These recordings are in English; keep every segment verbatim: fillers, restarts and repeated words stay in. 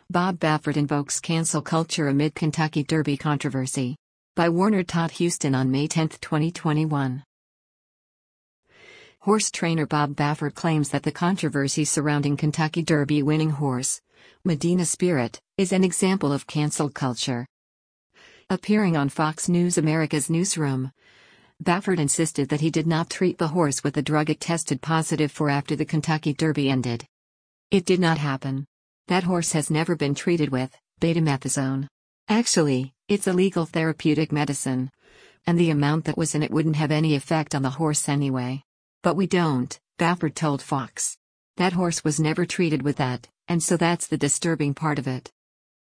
Bob Baffert invokes cancel culture amid Kentucky Derby controversy. By Warner Todd Houston on May tenth, twenty twenty-one. Horse trainer Bob Baffert claims that the controversy surrounding Kentucky Derby winning horse, Medina Spirit, is an example of cancel culture. Appearing on Fox News America's Newsroom, Baffert insisted that he did not treat the horse with the drug it tested positive for after the Kentucky Derby ended. It did not happen. That horse has never been treated with betamethasone. Actually, it's a legal therapeutic medicine, and the amount that was in it wouldn't have any effect on the horse anyway. But we don't, Baffert told Fox. That horse was never treated with that, and so that's the disturbing part of it.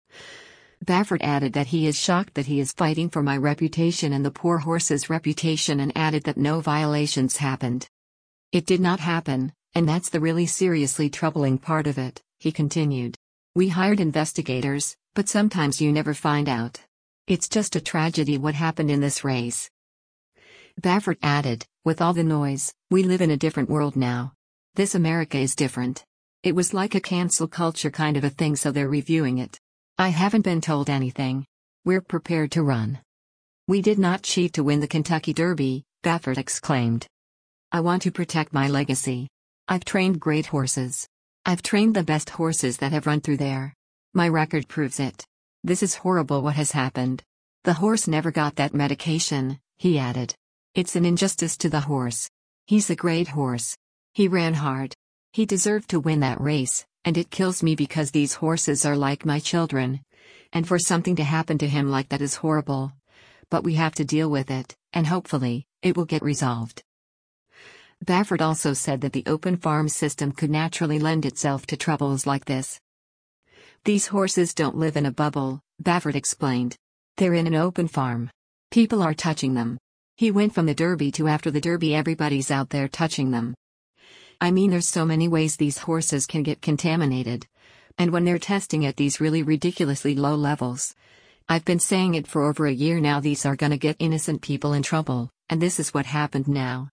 Baffert added that he is shocked that he is fighting for my reputation and the poor horse's reputation, and added that no violations happened. It did not happen, and that's the really seriously troubling part of it, he continued. We hired investigators, but sometimes you never find out. It's just a tragedy what happened in this race. Baffert added, with all the noise, we live in a different world now. This America is different. It was like a cancel culture kind of a thing, so they're reviewing it. I haven't been told anything. We're prepared to run. We did not cheat to win the Kentucky Derby, Baffert exclaimed. I want to protect my legacy. I've trained great horses. I've trained the best horses that have run through there. My record proves it. This is horrible what has happened. The horse never got that medication, he added. It's an injustice to the horse. He's a great horse. He ran hard. He deserved to win that race, and it kills me because these horses are like my children. And for something to happen to him like that is horrible. But we have to deal with it, and hopefully, it will get resolved. Baffert also said that the open farm system could naturally lend itself to troubles like this. These horses don't live in a bubble, Baffert explained. They're in an open farm. People are touching them. He went from the Derby to after the Derby, everybody's out there touching them. I mean, there's so many ways these horses can get contaminated. And when they're testing at these really ridiculously low levels. I've been saying it for over a year now, these are gonna get innocent people in trouble, and this is what happened now.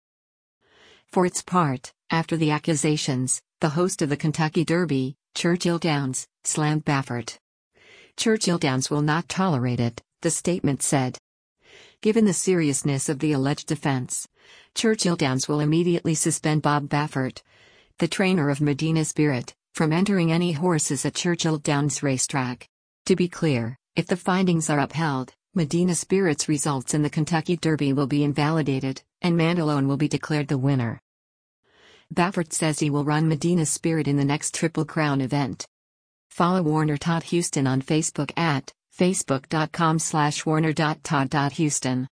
For its part, after the accusations, the host of the Kentucky Derby, Churchill Downs, slammed Baffert. Churchill Downs will not tolerate it, the statement said. Given the seriousness of the alleged offense, Churchill Downs will immediately suspend Bob Baffert, the trainer of Medina Spirit, from entering any horses at Churchill Downs racetrack. To be clear, if the findings are upheld, Medina Spirit's results in the Kentucky Derby will be invalidated, and Mandalone will be declared the winner. Baffert says he will run Medina Spirit in the next Triple Crown event. Follow Warner Todd Houston on Facebook at facebook dot com slash warner dot todd dot houston.